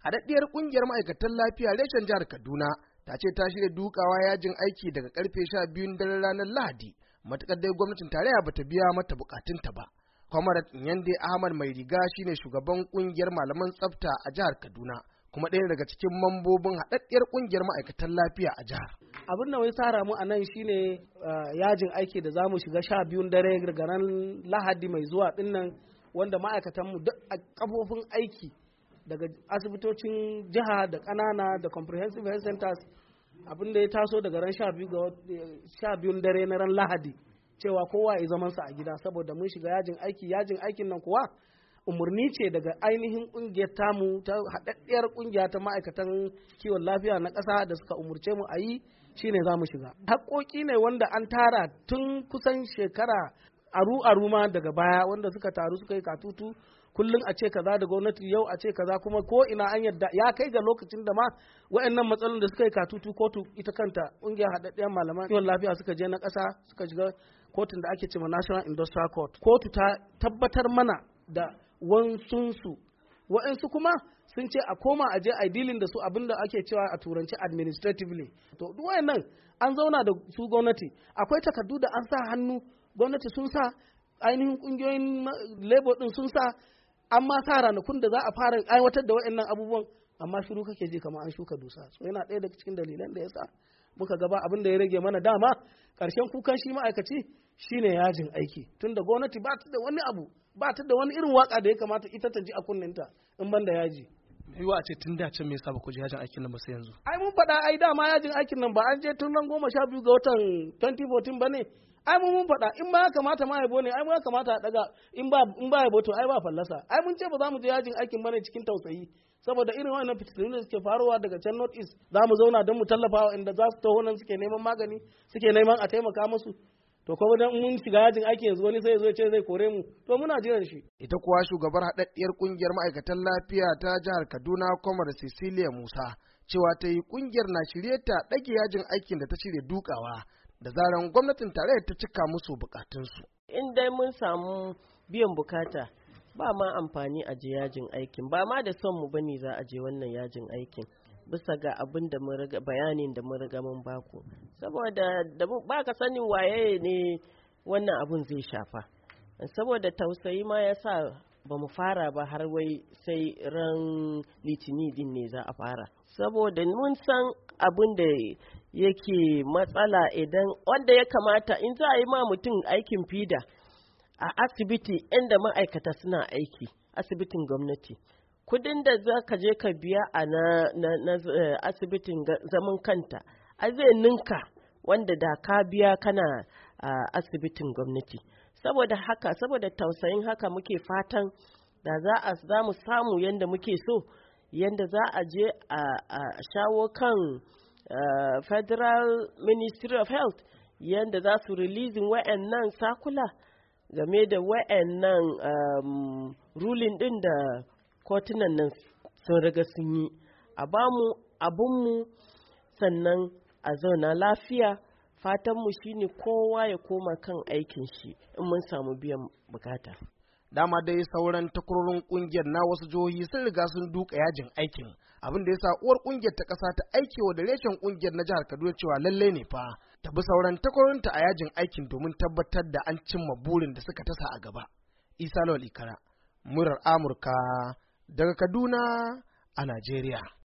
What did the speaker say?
Haɗaɗɗiyar ƙungiyar ma'aikatan lafiya reshen jihar Kaduna ta ce ta shirya dukawa yajin aiki daga karfe 12 daren ranar Lahadi, matuƙar dai gwamnatin tarayya bata biya mata bukatunta ba. Comrade Nyande Ahmad Mai Riga shine shugaban ƙungiyar malaman tsafta a jihar Kaduna, kuma ɗaya daga cikin mambobin haɗaɗɗiyar ƙungiyar ma'aikatan lafiya a jihar. Abin da wai tsara mu a nan shine yajin aiki da zamu shiga 12 dare daga ran Lahadi mai zuwa dinnan, wanda ma'aikatanmu duk a kafofin aiki daga asibitocin jiha da ƙanana da comprehensive health centers, abin da ya taso daga ran 12 dare na ran Lahadi, cewa kowa ya zamansa a gida saboda mun shiga yajin aikin nan kuwa umarni ce daga ainihin kungiyar tamu ta haɗaɗɗiyar kungiya ta ma'aikatan kiwon lafiya na ƙasa da suka umurce mu a yi, shine za mu shiga. Haƙoƙi ne wanda an tara tun kusan shekara aru ma daga baya, wanda suka taru suka yi katutu, kullum a ce kaza da gwamnati, yau a ce kaza, kuma ko ina an yadda ya kai ga lokacin da ma waɗannan matsalolin da suka yi katutu kotu ita kanta ƙungiyar haɗaɗɗiyar malaman kiwon lafiya suka je na ƙasa, suka shiga kotun da ake cewa National Industrial Court. Kotu ta tabbatar mana da waɗansu kuma sun ce a koma a je a dealing da su, abinda ake cewa a turanci administratively. To duk wayannan an zauna da su gwamnati, akwai takardu da an sa hannu, gwamnati sun sa, ainihin kungiyoyin labor din sun sa, amma sa ranakun da za a fara aiwatar da wayannan abubuwan, amma shiru kake ji kamar an shuka dusa. So yana ɗaya daga cikin dalilan da yasa muka gaba abin da ya rage mana dama ƙarshen kukan shi ma'aikaci shine yajin aiki, tunda gwamnati ba ta da wani abu, ba ta da wani irin waka da ya kamata ita ta ji a kunninta in ban da yaji. Yiwa a ce tun da can me yasa ba ku je yajin aikin nan ba sai yanzu? Ai mun faɗa, ai dama yajin aikin nan ba an je tun ran 12 ga watan 2014 ba ne? Ai mun faɗa in ma ya kamata ma yabo ne, ai mun ya kamata a daga, in ba yabo to ai ba fallasa. Ai mun ce ba za mu je yajin aikin bane cikin tausayi, saboda irin wannan fitilun da suke faruwa daga can North East, za mu zauna don mu tallafa wa inda za su taho nan suke neman magani, suke neman a taimaka musu. To kuma dan mun shiga yajin aiki yanzu wani sai ya zo ya ce zai kore mu, to muna jiran shi. Ita kuwa shugabar haɗaɗɗiyar ƙungiyar ma'aikatan lafiya ta jihar Kaduna, Comrade Cecilia Musa, cewa ta yi ƙungiyar na shirye ta ɗage yajin aikin da ta shirya dukawa da zaran gwamnatin tarayyar ta cika musu bukatunsu. In dai mun samu biyan bukata, ba ma amfani a je yajin aikin, ba ma da son mu bane za a je wannan yajin aikin, bisa ga abin da mun riga bayanin da mun riga mun baku, saboda da ba ka sanin waye ne wannan abun zai shafa, saboda tausayi ma yasa ba mu fara ba har wai sai ran litini din ne za a fara, saboda mun san abin da yake matsala. Idan wanda ya kamata in za a yi ma mutum aikin fida a asibiti inda ma'aikata suna aiki, asibitin gwamnati, kudin da za ka je ka biya a na asibitin zaman kanta a zai ninka wanda da ka biya kana asibitin gwamnati. Saboda haka, saboda tausayin haka, muke fatan da za mu samu yadda muke so, yadda za a je a shawo kan Federal Ministry of Health, yadda za su releasing wa'annan sakula game da wa'annan ruling din da kotunan nan sun riga sun yi, a bamu abunmu sannan a zauna lafiya. Fatanmu shine kowa ya koma kan aikin shi in mun samu biyan bukata. Dama dai sauran takwarorin kungiyar na wasu jihohi sun riga sun duka yajin aikin, abin da yasa uwar kungiyar ta kasa ta aikewa da reshen kungiyar na jihar Kaduna cewa lalle ne fa ta bi sauran takwarorinta a yajin aikin domin tabbatar da an cimma burin da suka tasa a gaba. Isa Lawal Ikara, murar Amurka daga Kaduna a Najeriya.